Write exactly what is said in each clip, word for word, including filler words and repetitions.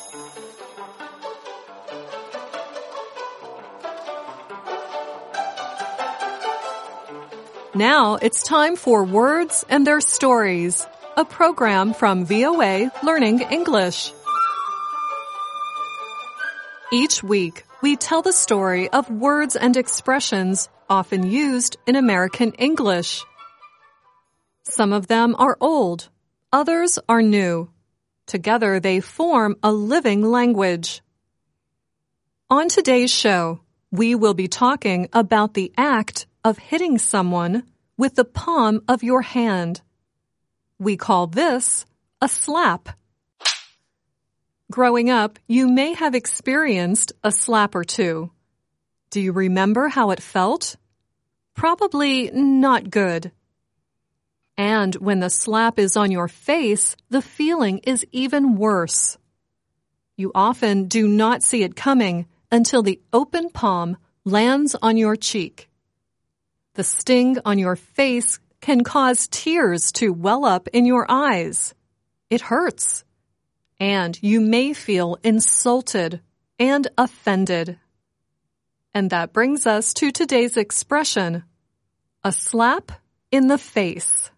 Now it's time for Words and Their Stories, a program from V O A Learning English. Each week, we tell the story of words and expressions often used in American English. Some of them are old, others are new. Together, they form a living language. On today's show, we will be talking about the act of hitting someone with the palm of your hand. We call this a slap. Growing up, you may have experienced a slap or two. Do you remember how it felt? Probably not good. And when the slap is on your face, the feeling is even worse. You often do not see it coming until the open palm lands on your cheek. The sting on your face can cause tears to well up in your eyes. It hurts. And you may feel insulted and offended. And that brings us to today's expression, a slap in the face.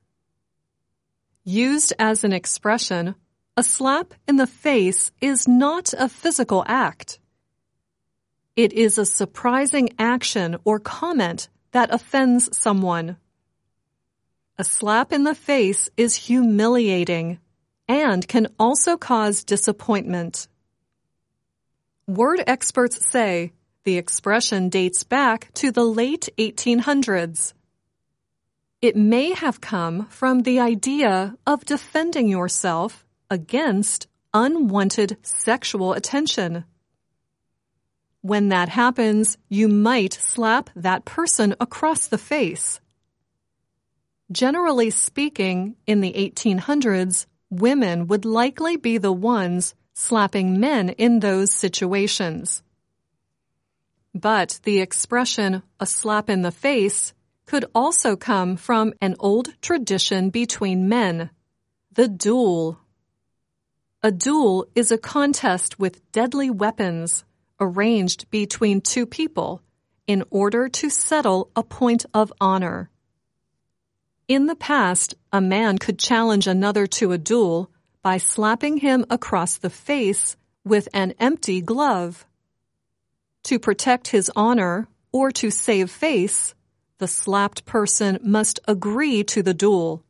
Used as an expression, a slap in the face is not a physical act. It is a surprising action or comment that offends someone. A slap in the face is humiliating and can also cause disappointment. Word experts say the expression dates back to the late eighteen hundreds. It may have come from the idea of defending yourself against unwanted sexual attention. When that happens, you might slap that person across the face. Generally speaking, in the eighteen hundreds, women would likely be the ones slapping men in those situations. But the expression, a slap in the face, could also come from an old tradition between men, the duel. A duel is a contest with deadly weapons arranged between two people in order to settle a point of honor. In the past, a man could challenge another to a duel by slapping him across the face with an empty glove. To protect his honor or to save face, the slapped person must agree to the duel.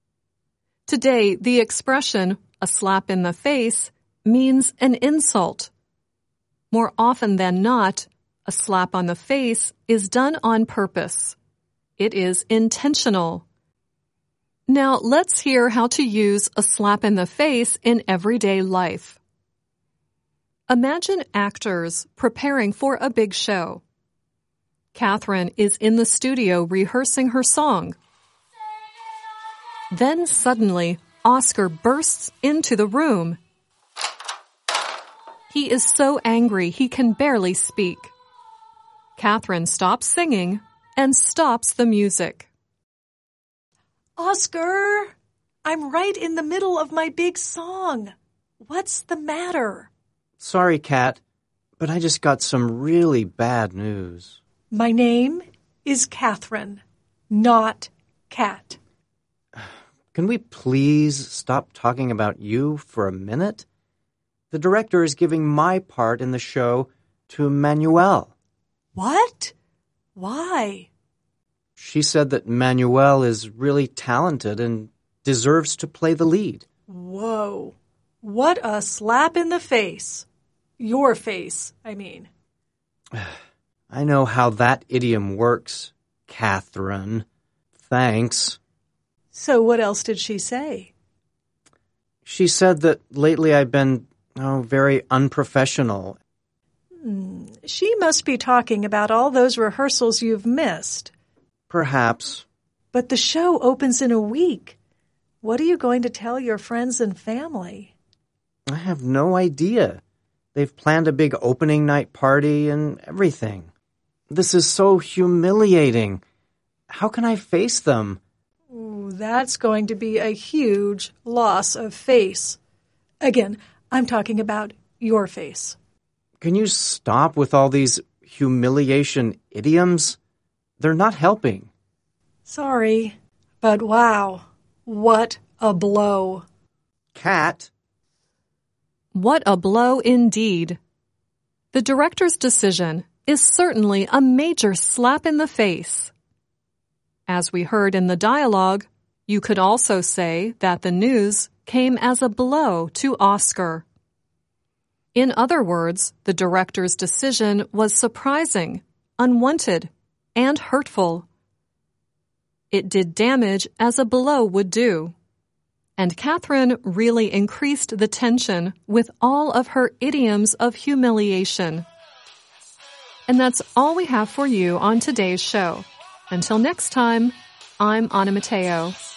Today, the expression, a slap in the face, means an insult. More often than not, a slap on the face is done on purpose. It is intentional. Now let's hear how to use a slap in the face in everyday life. Imagine actors preparing for a big show. Catherine is in the studio rehearsing her song. Then suddenly, Oscar bursts into the room. He is so angry he can barely speak. Catherine stops singing and stops the music. Oscar, I'm right in the middle of my big song. What's the matter? Sorry, Kat, but I just got some really bad news. My name is Catherine, not Kat. Can we please stop talking about you for a minute? The director is giving my part in the show to Manuel. What? Why? She said that Manuel is really talented and deserves to play the lead. Whoa. What a slap in the face. Your face, I mean. I know how that idiom works, Catherine. Thanks. So what else did she say? She said that lately I've been, oh, very unprofessional. Hmm. She must be talking about all those rehearsals you've missed. Perhaps. But the show opens in a week. What are you going to tell your friends and family? I have no idea. They've planned a big opening night party and everything. This is so humiliating. How can I face them? Ooh, that's going to be a huge loss of face. Again, I'm talking about your face. Can you stop with all these humiliation idioms? They're not helping. Sorry, but wow, what a blow. Cat. What a blow indeed. The director's decision is certainly a major slap in the face. As we heard in the dialogue, you could also say that the news came as a blow to Oscar. In other words, the director's decision was surprising, unwanted, and hurtful. It did damage as a blow would do. And Catherine really increased the tension with all of her idioms of humiliation. And that's all we have for you on today's show. Until next time, I'm Anna Mateo.